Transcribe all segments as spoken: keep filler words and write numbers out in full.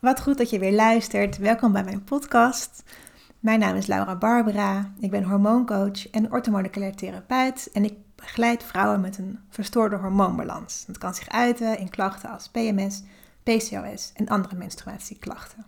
Wat goed dat je weer luistert. Welkom bij mijn podcast. Mijn naam is Laura Barbara. Ik ben hormooncoach en orthomoleculair therapeut. En ik begeleid vrouwen met een verstoorde hormoonbalans. Dat kan zich uiten in klachten als P M S, P C O S en andere menstruatieklachten.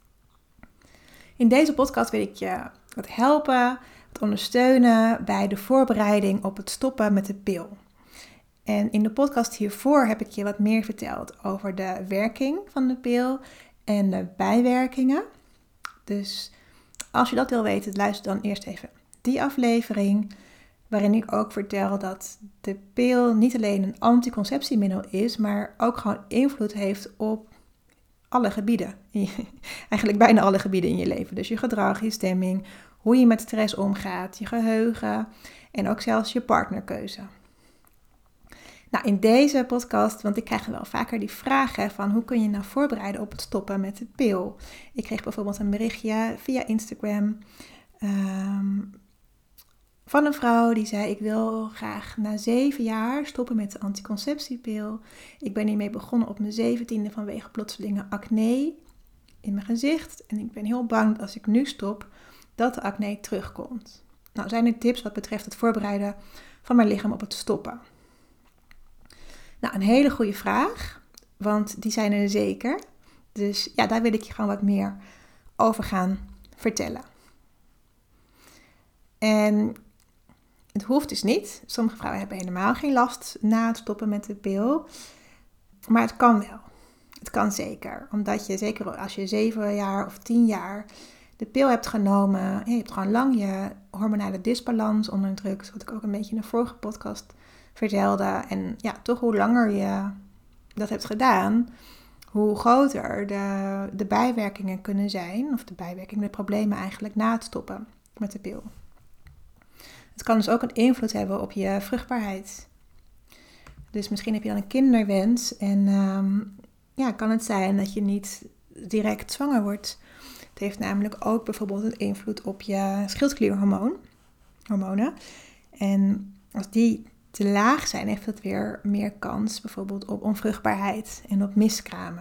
In deze podcast wil ik je wat helpen, wat ondersteunen bij de voorbereiding op het stoppen met de pil. En in de podcast hiervoor heb ik je wat meer verteld over de werking van de pil en de bijwerkingen. Dus als je dat wil weten, luister dan eerst even die aflevering, waarin ik ook vertel dat de pil niet alleen een anticonceptiemiddel is, maar ook gewoon invloed heeft op alle gebieden. Eigenlijk bijna alle gebieden in je leven. Dus je gedrag, je stemming, hoe je met stress omgaat, je geheugen en ook zelfs je partnerkeuze. Nou, in deze podcast, want ik krijg wel vaker die vragen van hoe kun je nou voorbereiden op het stoppen met de pil. Ik kreeg bijvoorbeeld een berichtje via Instagram um, van een vrouw die zei: ik wil graag na zeven jaar stoppen met de anticonceptiepil. Ik ben hiermee begonnen op mijn zeventiende vanwege plotselinge acne in mijn gezicht. En ik ben heel bang dat als ik nu stop, dat de acne terugkomt. Nou, zijn er tips wat betreft het voorbereiden van mijn lichaam op het stoppen? Nou, een hele goede vraag, want die zijn er zeker. Dus ja, daar wil ik je gewoon wat meer over gaan vertellen. En het hoeft dus niet. Sommige vrouwen hebben helemaal geen last na het stoppen met de pil. Maar het kan wel. Het kan zeker. Omdat je, zeker als je zeven jaar of tien jaar de pil hebt genomen, je hebt gewoon lang je hormonale disbalans onder druk, wat ik ook een beetje in de vorige podcast vertelde. En ja, toch hoe langer je dat hebt gedaan, hoe groter de, de bijwerkingen kunnen zijn. Of de bijwerkingen, de problemen eigenlijk na het stoppen met de pil. Het kan dus ook een invloed hebben op je vruchtbaarheid. Dus misschien heb je dan een kinderwens en um, ja, kan het zijn dat je niet direct zwanger wordt. Het heeft namelijk ook bijvoorbeeld een invloed op je schildklierhormoon, hormonen. En als die te laag zijn, heeft het weer meer kans bijvoorbeeld op onvruchtbaarheid en op miskramen.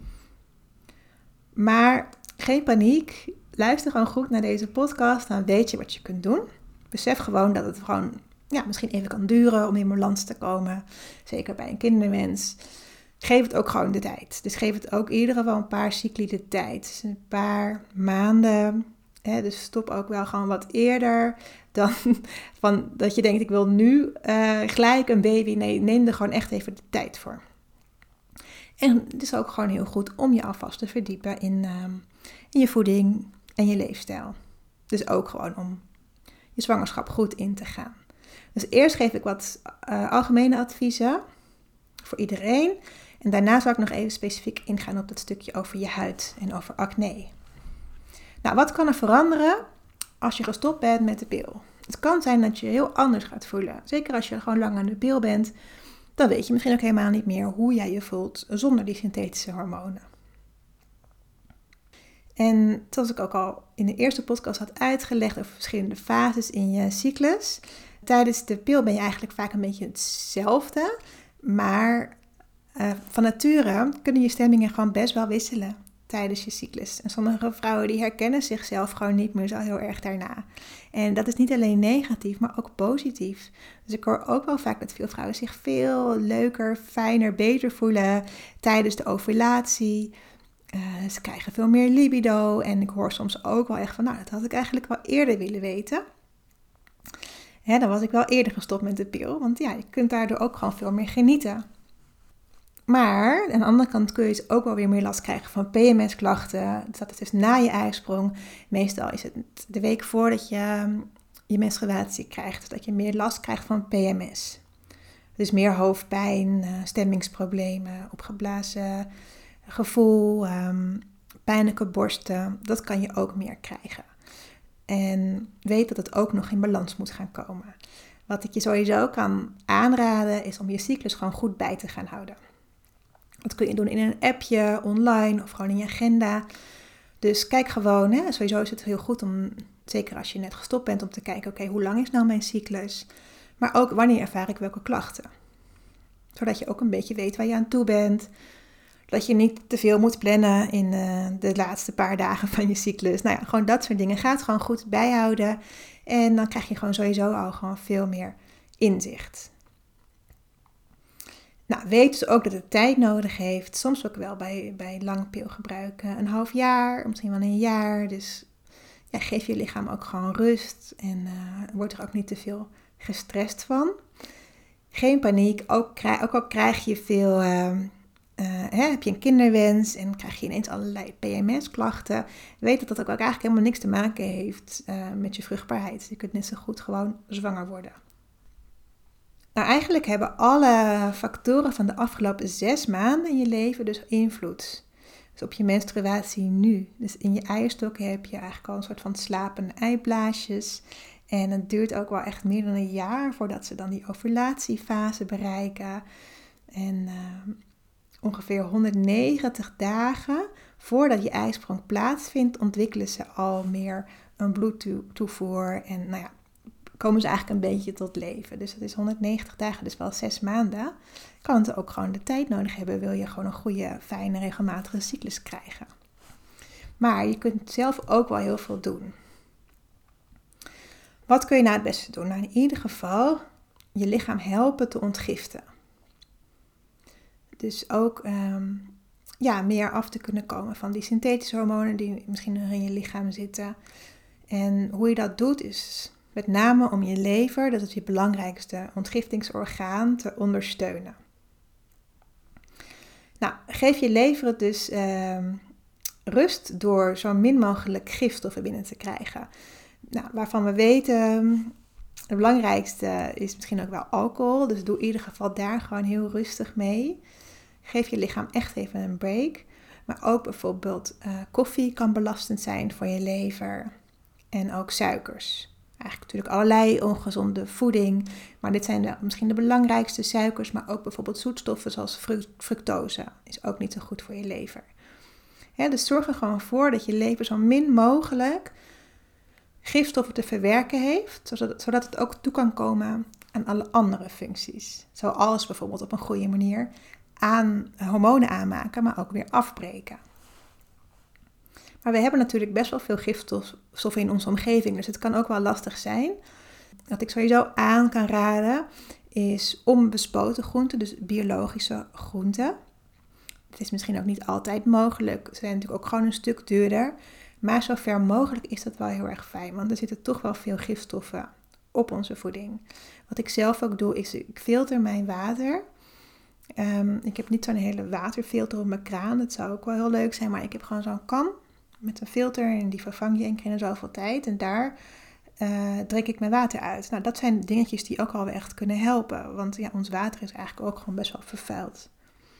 Maar geen paniek, luister gewoon goed naar deze podcast, dan weet je wat je kunt doen. Besef gewoon dat het gewoon ja, misschien even kan duren om in balans te komen, zeker bij een kinderwens. Geef het ook gewoon de tijd. Dus geef het ook in ieder geval een paar cycli de tijd. Dus een paar maanden. Hè, dus stop ook wel gewoon wat eerder dan van dat je denkt ik wil nu uh, gelijk een baby. Nee, neem er gewoon echt even de tijd voor. En het is ook gewoon heel goed om je alvast te verdiepen in, uh, in je voeding en je leefstijl. Dus ook gewoon om je zwangerschap goed in te gaan. Dus eerst geef ik wat uh, algemene adviezen voor iedereen. En daarna zal ik nog even specifiek ingaan op dat stukje over je huid en over acne. Nou, wat kan er veranderen als je gestopt bent met de pil? Het kan zijn dat je je heel anders gaat voelen. Zeker als je gewoon lang aan de pil bent, dan weet je misschien ook helemaal niet meer hoe jij je voelt zonder die synthetische hormonen. En zoals ik ook al in de eerste podcast had uitgelegd over verschillende fases in je cyclus. Tijdens de pil ben je eigenlijk vaak een beetje hetzelfde, maar uh, van nature kunnen je stemmingen gewoon best wel wisselen tijdens je cyclus. En sommige vrouwen die herkennen zichzelf gewoon niet meer zo heel erg daarna. En dat is niet alleen negatief, maar ook positief. Dus ik hoor ook wel vaak dat veel vrouwen zich veel leuker, fijner, beter voelen tijdens de ovulatie. Uh, ze krijgen veel meer libido. En ik hoor soms ook wel echt van, nou, dat had ik eigenlijk wel eerder willen weten. Hè, dan was ik wel eerder gestopt met de pil. Want ja, je kunt daardoor ook gewoon veel meer genieten. Maar aan de andere kant kun je dus ook wel weer meer last krijgen van P M S-klachten. Dat is dus na je ijsprong. Meestal is het de week voordat je je menstruatie krijgt. Dat je meer last krijgt van P M S. Dus meer hoofdpijn, stemmingsproblemen, opgeblazen gevoel, um, pijnlijke borsten. Dat kan je ook meer krijgen. En weet dat het ook nog in balans moet gaan komen. Wat ik je sowieso kan aanraden is om je cyclus gewoon goed bij te gaan houden. Dat kun je doen in een appje, online of gewoon in je agenda. Dus kijk gewoon, hè, sowieso is het heel goed om, zeker als je net gestopt bent, om te kijken, oké, okay, hoe lang is nou mijn cyclus? Maar ook wanneer ervaar ik welke klachten? Zodat je ook een beetje weet waar je aan toe bent. Dat je niet te veel moet plannen in uh, de laatste paar dagen van je cyclus. Nou ja, gewoon dat soort dingen. Ga het gewoon goed bijhouden. En dan krijg je gewoon sowieso al gewoon veel meer inzicht. Nou, weet dus ook dat het tijd nodig heeft. Soms ook wel bij, bij lang pilgebruik een half jaar, misschien wel een jaar. Dus ja, geef je lichaam ook gewoon rust. En uh, word er ook niet te veel gestrest van. Geen paniek. Ook, krijg, ook al krijg je veel... Uh, Uh, hè, heb je een kinderwens en krijg je ineens allerlei P M S-klachten. Weet dat dat ook eigenlijk helemaal niks te maken heeft uh, met je vruchtbaarheid. Je kunt net zo goed gewoon zwanger worden. Nou, eigenlijk hebben alle factoren van de afgelopen zes maanden in je leven dus invloed. Dus op je menstruatie nu. Dus in je eierstokken heb je eigenlijk al een soort van slapende eiblaasjes. En het duurt ook wel echt meer dan een jaar voordat ze dan die ovulatiefase bereiken. En... Uh, Ongeveer honderdnegentig dagen voordat je eisprong plaatsvindt, ontwikkelen ze al meer een bloedtoevoer en nou ja, komen ze eigenlijk een beetje tot leven. Dus dat is honderdnegentig dagen, dus wel zes maanden. Kan het ook gewoon de tijd nodig hebben, wil je gewoon een goede, fijne, regelmatige cyclus krijgen. Maar je kunt zelf ook wel heel veel doen. Wat kun je nou het beste doen? Nou, in ieder geval je lichaam helpen te ontgiften. Dus ook um, ja, meer af te kunnen komen van die synthetische hormonen die misschien nog in je lichaam zitten. En hoe je dat doet is met name om je lever, dat is je belangrijkste ontgiftingsorgaan, te ondersteunen. Nou, geef je lever het dus uh, rust door zo min mogelijk gifstoffen binnen te krijgen. Nou, waarvan we weten, het belangrijkste is misschien ook wel alcohol. Dus doe in ieder geval daar gewoon heel rustig mee. Geef je lichaam echt even een break. Maar ook bijvoorbeeld uh, koffie kan belastend zijn voor je lever. En ook suikers. Eigenlijk natuurlijk allerlei ongezonde voeding. Maar dit zijn de, misschien de belangrijkste suikers. Maar ook bijvoorbeeld zoetstoffen zoals fructose. Is ook niet zo goed voor je lever. Ja, dus zorg er gewoon voor dat je lever zo min mogelijk gifstoffen te verwerken heeft. Zodat, zodat het ook toe kan komen aan alle andere functies. Zoals bijvoorbeeld op een goede manier aan hormonen aanmaken, maar ook weer afbreken. Maar we hebben natuurlijk best wel veel gifstoffen in onze omgeving, dus het kan ook wel lastig zijn. Wat ik sowieso aan kan raden is onbespoten groenten, dus biologische groenten. Het is misschien ook niet altijd mogelijk, ze zijn natuurlijk ook gewoon een stuk duurder. Maar zover mogelijk is dat wel heel erg fijn, want er zitten toch wel veel gifstoffen op onze voeding. Wat ik zelf ook doe, is ik filter mijn water. Um, ik heb niet zo'n hele waterfilter op mijn kraan. Dat zou ook wel heel leuk zijn. Maar ik heb gewoon zo'n kan met een filter. En die vervang je één keer in zoveel tijd. En daar uh, drink ik mijn water uit. Nou, dat zijn dingetjes die ook al echt kunnen helpen. Want ja, ons water is eigenlijk ook gewoon best wel vervuild.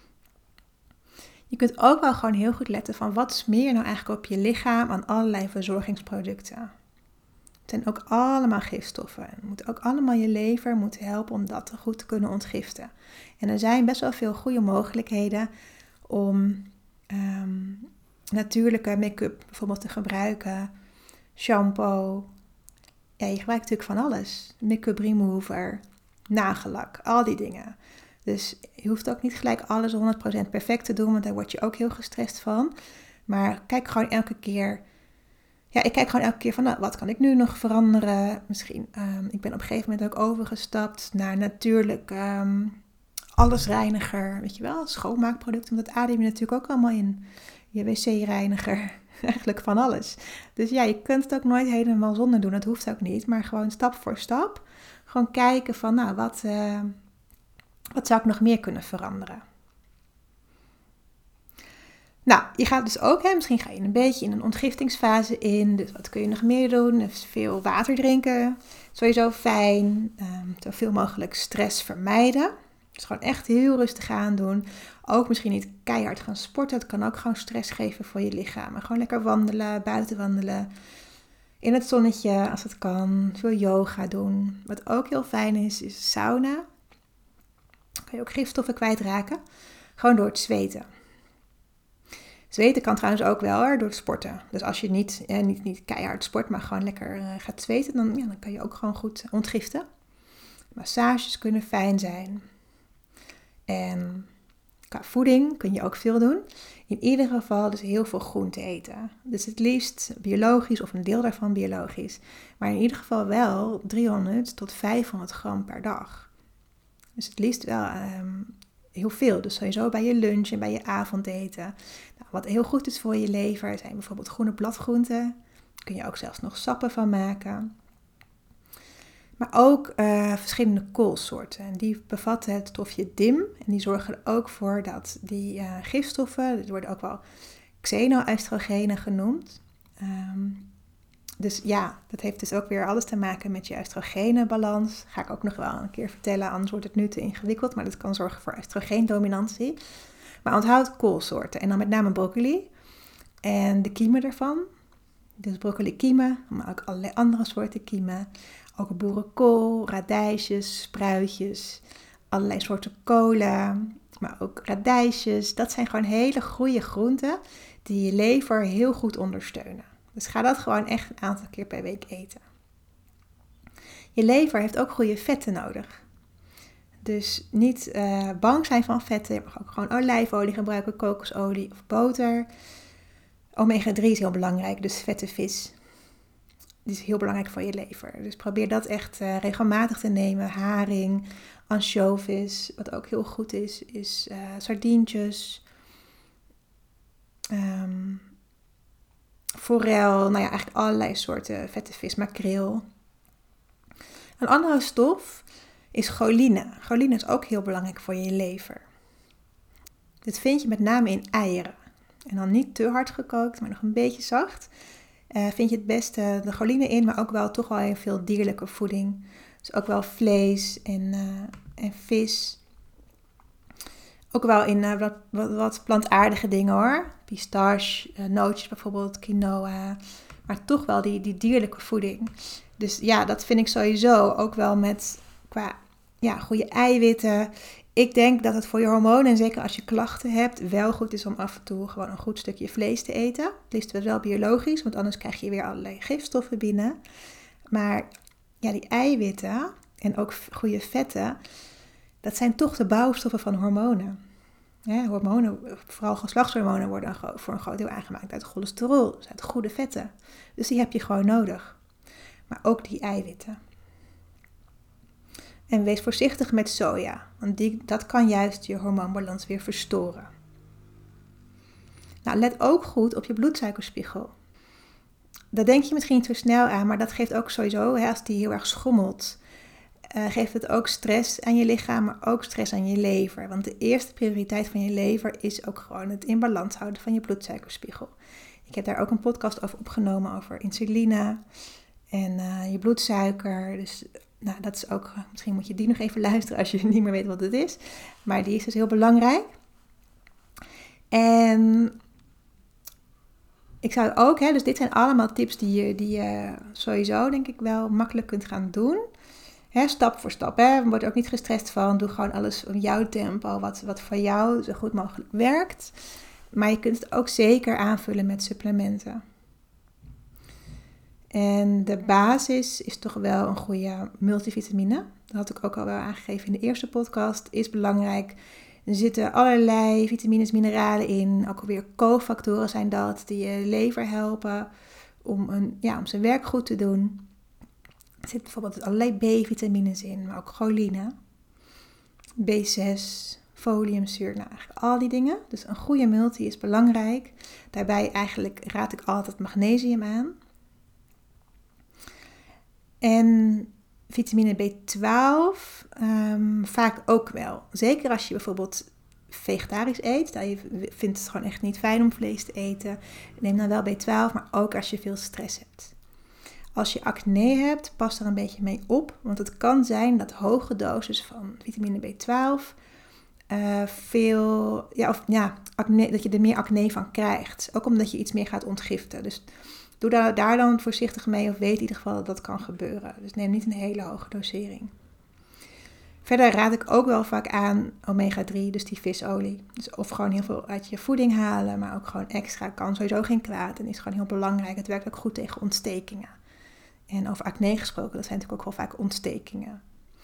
Je kunt ook wel gewoon heel goed letten van wat smeer je nou eigenlijk op je lichaam aan allerlei verzorgingsproducten. Het zijn ook allemaal gifstoffen. Het moet ook allemaal je lever moeten helpen om dat goed te kunnen ontgiften. En er zijn best wel veel goede mogelijkheden om um, natuurlijke make-up bijvoorbeeld te gebruiken. Shampoo. Ja, je gebruikt natuurlijk van alles. Make-up remover, nagellak, al die dingen. Dus je hoeft ook niet gelijk alles honderd procent perfect te doen, want daar word je ook heel gestrest van. Maar kijk gewoon elke keer... Ja, ik kijk gewoon elke keer van, nou, wat kan ik nu nog veranderen? Misschien, um, ik ben op een gegeven moment ook overgestapt naar natuurlijk um, allesreiniger, weet je wel, schoonmaakproducten. Want dat adem je natuurlijk ook allemaal in. Je wc-reiniger, eigenlijk van alles. Dus ja, je kunt het ook nooit helemaal zonder doen, dat hoeft ook niet. Maar gewoon stap voor stap, gewoon kijken van, nou, wat, uh, wat zou ik nog meer kunnen veranderen? Nou, je gaat dus ook, hè, misschien ga je een beetje in een ontgiftingsfase in. Dus wat kun je nog meer doen? Dus veel water drinken, sowieso fijn. Um, zoveel mogelijk stress vermijden. Dus gewoon echt heel rustig aan doen. Ook misschien niet keihard gaan sporten. Het kan ook gewoon stress geven voor je lichaam. Maar gewoon lekker wandelen, buiten wandelen. In het zonnetje als het kan. Veel yoga doen. Wat ook heel fijn is, is sauna. Dan kan je ook gifstoffen kwijtraken. Gewoon door het zweten. Zweten kan trouwens ook wel hoor, door het sporten. Dus als je niet, eh, niet, niet keihard sport, maar gewoon lekker uh, gaat zweten, dan, ja, dan kan je ook gewoon goed ontgiften. Massages kunnen fijn zijn. En Qua voeding kun je ook veel doen. In ieder geval dus heel veel groente eten. Dus het liefst biologisch of een deel daarvan biologisch. Maar in ieder geval wel driehonderd tot vijfhonderd gram per dag. Dus het liefst wel um, heel veel. Dus sowieso bij je lunch en bij je avondeten. Nou, wat heel goed is voor je lever zijn bijvoorbeeld groene bladgroenten. Daar kun je ook zelfs nog sappen van maken. Maar ook uh, verschillende koolsoorten. En die bevatten het stofje D I M. En die zorgen er ook voor dat die uh, gifstoffen, die worden ook wel xeno-oestrogenen genoemd. Um, dus ja, dat heeft dus ook weer alles te maken met je oestrogenenbalans. Ga ik ook nog wel een keer vertellen, anders wordt het nu te ingewikkeld. Maar dat kan zorgen voor oestrogeendominantie. Maar onthoud koolsoorten. En dan met name broccoli. En de kiemen ervan. Dus broccoli kiemen, maar ook allerlei andere soorten kiemen. Ook boerenkool, radijsjes, spruitjes, allerlei soorten kolen, maar ook radijsjes. Dat zijn gewoon hele goede groenten die je lever heel goed ondersteunen. Dus ga dat gewoon echt een aantal keer per week eten. Je lever heeft ook goede vetten nodig. Dus niet uh, bang zijn van vetten. Je mag ook gewoon olijfolie gebruiken, kokosolie of boter. omega drie is heel belangrijk, dus vette vis. Die is heel belangrijk voor je lever. Dus probeer dat echt uh, regelmatig te nemen. Haring, ansjovis. Wat ook heel goed is, is uh, sardientjes. Um, forel. Nou ja, eigenlijk allerlei soorten vette vis. Makreel. Een andere stof is choline. Choline is ook heel belangrijk voor je lever. Dit vind je met name in eieren. En dan niet te hard gekookt, maar nog een beetje zacht. Uh, vind je het beste de choline in, maar ook wel toch wel heel veel dierlijke voeding. Dus ook wel vlees en, uh, en vis. Ook wel in uh, wat, wat, wat plantaardige dingen hoor. Pistache, uh, nootjes bijvoorbeeld, quinoa. Maar toch wel die, die dierlijke voeding. Dus ja, dat vind ik sowieso ook wel met qua ja, goede eiwitten. Ik denk dat het voor je hormonen, en zeker als je klachten hebt, wel goed is om af en toe gewoon een goed stukje vlees te eten. Het liefst wel biologisch, want anders krijg je weer allerlei gifstoffen binnen. Maar ja, die eiwitten en ook goede vetten, dat zijn toch de bouwstoffen van hormonen. Ja, hormonen, vooral geslachtshormonen, worden voor een groot deel aangemaakt uit cholesterol, dus uit goede vetten. Dus die heb je gewoon nodig. Maar ook die eiwitten. En wees voorzichtig met soja, want die, dat kan juist je hormoonbalans weer verstoren. Nou, let ook goed op je bloedsuikerspiegel. Dat denk je misschien niet zo snel aan, maar dat geeft ook sowieso, hè, als die heel erg schommelt, uh, geeft het ook stress aan je lichaam, maar ook stress aan je lever. Want de eerste prioriteit van je lever is ook gewoon het in balans houden van je bloedsuikerspiegel. Ik heb daar ook een podcast over opgenomen over insuline en uh, je bloedsuiker. Dus nou, dat is ook, misschien moet je die nog even luisteren als je niet meer weet wat het is. Maar die is dus heel belangrijk. En ik zou ook, hè, dus dit zijn allemaal tips die je, die je sowieso denk ik wel makkelijk kunt gaan doen. Hè, stap voor stap. Hè. Word er ook niet gestrest van. Doe gewoon alles op jouw tempo, wat, wat voor jou zo goed mogelijk werkt. Maar je kunt het ook zeker aanvullen met supplementen. En de basis is toch wel een goede multivitamine. Dat had ik ook al wel aangegeven in de eerste podcast. Is belangrijk. Er zitten allerlei vitamines, mineralen in. Ook alweer cofactoren zijn dat. Die je lever helpen om, een, ja, om zijn werk goed te doen. Er zitten bijvoorbeeld allerlei B-vitamines in. Maar ook choline. B zes, foliumzuur. Nou, eigenlijk al die dingen. Dus een goede multi is belangrijk. Daarbij eigenlijk raad ik altijd magnesium aan. En vitamine B twaalf um, vaak ook wel. Zeker als je bijvoorbeeld vegetarisch eet. Dat je vindt het gewoon echt niet fijn om vlees te eten. Neem dan wel B twaalf, maar ook als je veel stress hebt. Als je acne hebt, pas er een beetje mee op. Want het kan zijn dat hoge doses van vitamine B twaalf uh, veel, ja, of, ja, acne, dat je er meer acne van krijgt. Ook omdat je iets meer gaat ontgiften. Dus doe daar, daar dan voorzichtig mee of weet in ieder geval dat dat kan gebeuren. Dus neem niet een hele hoge dosering. Verder raad ik ook wel vaak aan omega drie, dus die visolie. Dus of gewoon heel veel uit je voeding halen, maar ook gewoon extra kan sowieso geen kwaad. En is gewoon heel belangrijk. Het werkt ook goed tegen ontstekingen. En over acne gesproken, dat zijn natuurlijk ook wel vaak ontstekingen.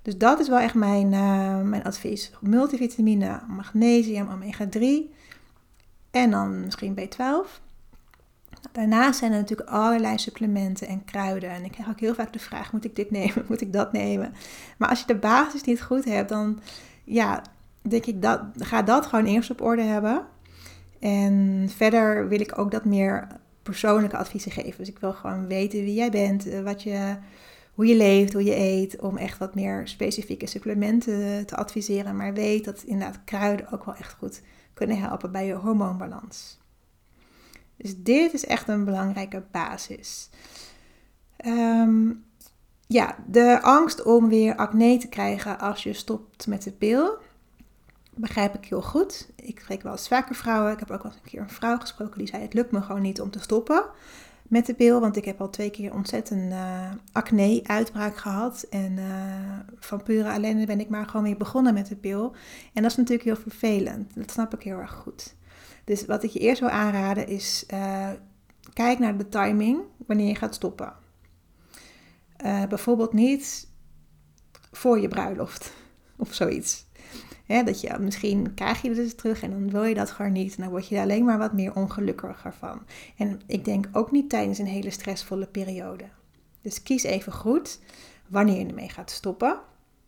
Dus dat is wel echt mijn, uh, mijn advies. Multivitamine, magnesium, omega drie en dan misschien B twaalf. Daarnaast zijn er natuurlijk allerlei supplementen en kruiden. En ik krijg ook heel vaak de vraag, moet ik dit nemen, moet ik dat nemen? Maar als je de basis niet goed hebt, dan ja, denk ik, dat, ga dat gewoon eerst op orde hebben. En verder wil ik ook dat meer persoonlijke adviezen geven. Dus ik wil gewoon weten wie jij bent, wat je, hoe je leeft, hoe je eet. Om echt wat meer specifieke supplementen te adviseren. Maar weet dat inderdaad kruiden ook wel echt goed kunnen helpen bij je hormoonbalans. Dus dit is echt een belangrijke basis. Um, ja, de angst om weer acne te krijgen als je stopt met de pil, begrijp ik heel goed. Ik spreek wel eens vaker vrouwen. Ik heb ook wel eens een keer een vrouw gesproken die zei, het lukt me gewoon niet om te stoppen met de pil. Want ik heb al twee keer ontzettend uh, acne-uitbraak gehad. En uh, van pure ellende ben ik maar gewoon weer begonnen met de pil. En dat is natuurlijk heel vervelend. Dat snap ik heel erg goed. Dus wat ik je eerst wil aanraden is, uh, kijk naar de timing wanneer je gaat stoppen. Uh, bijvoorbeeld niet voor je bruiloft of zoiets. Hè, dat je, misschien krijg je het dus terug en dan wil je dat gewoon niet. En dan word je er alleen maar wat meer ongelukkiger van. En ik denk ook niet tijdens een hele stressvolle periode. Dus kies even goed wanneer je ermee gaat stoppen.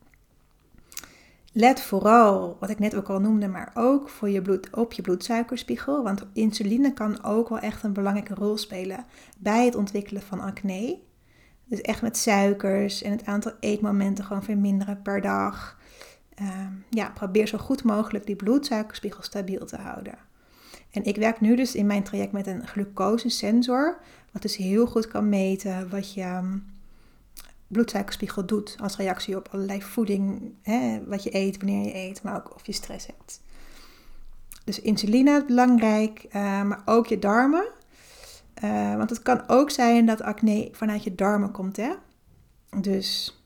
Let vooral, wat ik net ook al noemde, maar ook voor je bloed, op je bloedsuikerspiegel. Want insuline kan ook wel echt een belangrijke rol spelen bij het ontwikkelen van acne. Dus echt met suikers en het aantal eetmomenten gewoon verminderen per dag. Um, ja, probeer zo goed mogelijk die bloedsuikerspiegel stabiel te houden. En ik werk nu dus in mijn traject met een glucosesensor. Wat dus heel goed kan meten wat je um, bloedsuikerspiegel doet als reactie op allerlei voeding. Hè, wat je eet, wanneer je eet, maar ook of je stress hebt. Dus insuline is belangrijk, uh, maar ook je darmen. Uh, want het kan ook zijn dat acne vanuit je darmen komt, hè. Dus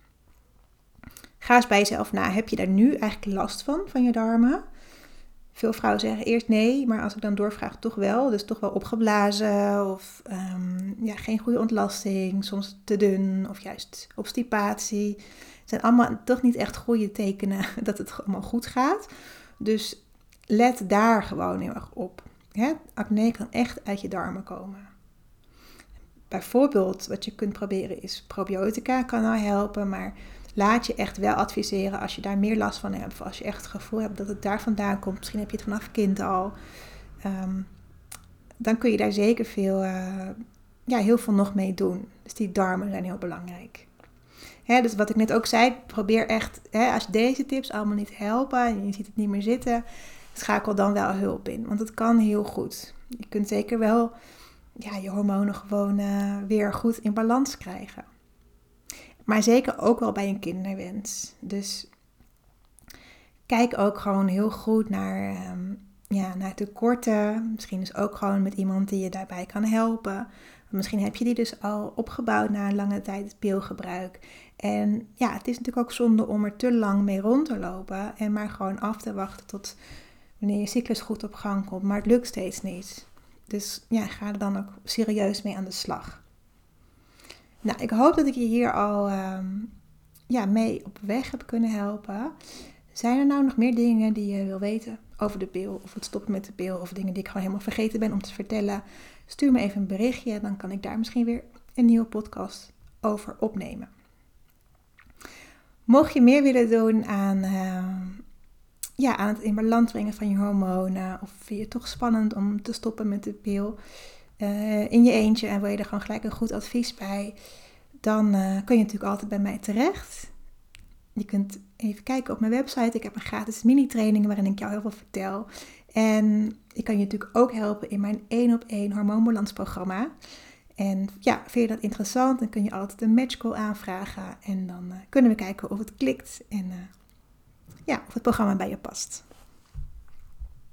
ga eens bij jezelf na. Heb je daar nu eigenlijk last van, van je darmen? Veel vrouwen zeggen eerst nee, maar als ik dan doorvraag toch wel. Dus toch wel opgeblazen of um, ja, geen goede ontlasting, soms te dun of juist obstipatie. Het zijn allemaal toch niet echt goede tekenen dat het allemaal goed gaat. Dus let daar gewoon heel erg op. Hè? Acne kan echt uit je darmen komen. Bijvoorbeeld wat je kunt proberen is probiotica, kan al helpen, maar laat je echt wel adviseren als je daar meer last van hebt. Of als je echt het gevoel hebt dat het daar vandaan komt. Misschien heb je het vanaf kind al. Um, dan kun je daar zeker veel, uh, ja, heel veel nog mee doen. Dus die darmen zijn heel belangrijk. Hè, dus wat ik net ook zei, probeer echt, hè, als deze tips allemaal niet helpen en je ziet het niet meer zitten, schakel dan wel hulp in. Want het kan heel goed. Je kunt zeker wel ja, je hormonen gewoon uh, weer goed in balans krijgen. Maar zeker ook wel bij een kinderwens. Dus kijk ook gewoon heel goed naar, um, ja, naar tekorten. Misschien dus ook gewoon met iemand die je daarbij kan helpen. Misschien heb je die dus al opgebouwd na een lange tijd pilgebruik. En ja, het is natuurlijk ook zonde om er te lang mee rond te lopen. En maar gewoon af te wachten tot wanneer je cyclus goed op gang komt. Maar het lukt steeds niet. Dus ja, ga er dan ook serieus mee aan de slag. Nou, ik hoop dat ik je hier al um, ja, mee op weg heb kunnen helpen. Zijn er nou nog meer dingen die je wil weten over de pil of het stoppen met de pil of dingen die ik gewoon helemaal vergeten ben om te vertellen? Stuur me even een berichtje, dan kan ik daar misschien weer een nieuwe podcast over opnemen. Mocht je meer willen doen aan, uh, ja, aan het in balans brengen van je hormonen of vind je het toch spannend om te stoppen met de pil uh, in je eentje en wil je er gewoon gelijk een goed advies bij, dan uh, kun je natuurlijk altijd bij mij terecht. Je kunt even kijken op mijn website. Ik heb een gratis mini-training waarin ik jou heel veel vertel. En ik kan je natuurlijk ook helpen in mijn één op één hormoonbalansprogramma. En ja, vind je dat interessant, dan kun je altijd een matchcall aanvragen. En dan uh, kunnen we kijken of het klikt en uh, ja, of het programma bij je past.